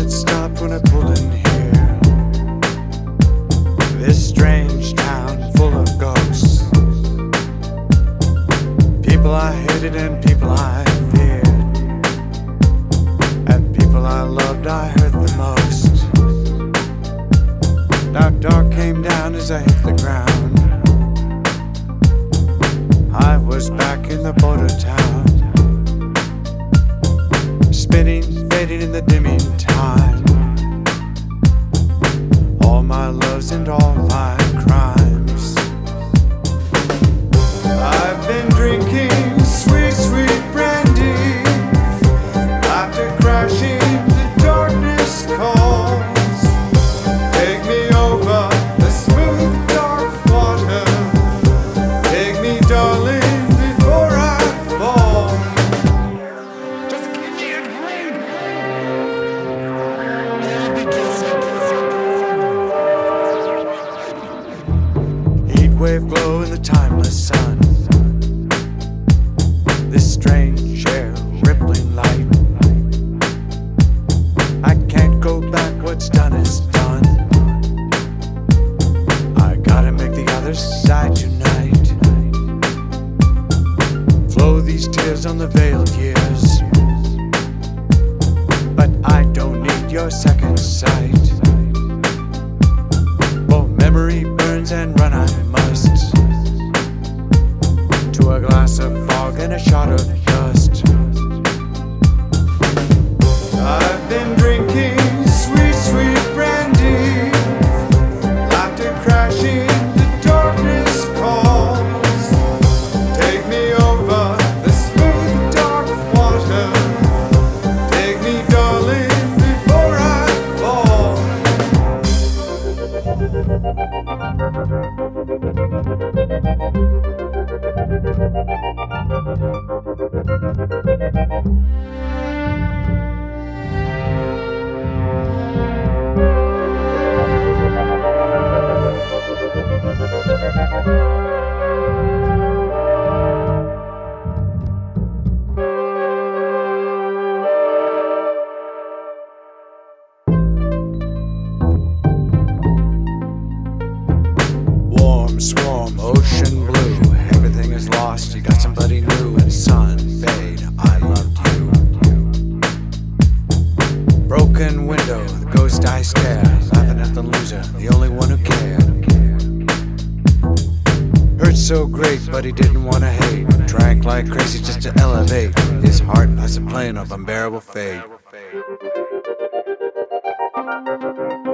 heart stopped when I pulled in here. This strange town full of ghosts. People I hated and people I feared, and people I loved I hurt the most. Now dark came down as I hit the ground. I was back in the border town, spinning, fading in the dimming time. All my loves and all my crimes. I've been drinking sweet, sweet brandy. After crashing, the darkness calls. Take me over the smooth, dark water. Take me, darling, before I fall. Heat wave glow in the timeless sun. This strange air, rippling light. I can't go back, what's done is done. I gotta make the other side tonight. Flow these tears on the veiled years, but I don't need your second sight. For memory burns and run I must, to a glass of fog and a shot of dust. I've been drinking sweet, sweet brandy. Laughter crashing, the darkness calls. Take me over the smooth, dark water. Take me, darling, before I fall. Warm, swarm, ocean blue. Everything is lost, you got somebody new. And sun, fade, I loved you. Broken window, the ghost I stare. Laughing at the loser, the only one who cared. Hurt so great, but he didn't want to hate. Drank like crazy just to elevate his heart past a plane of unbearable fate.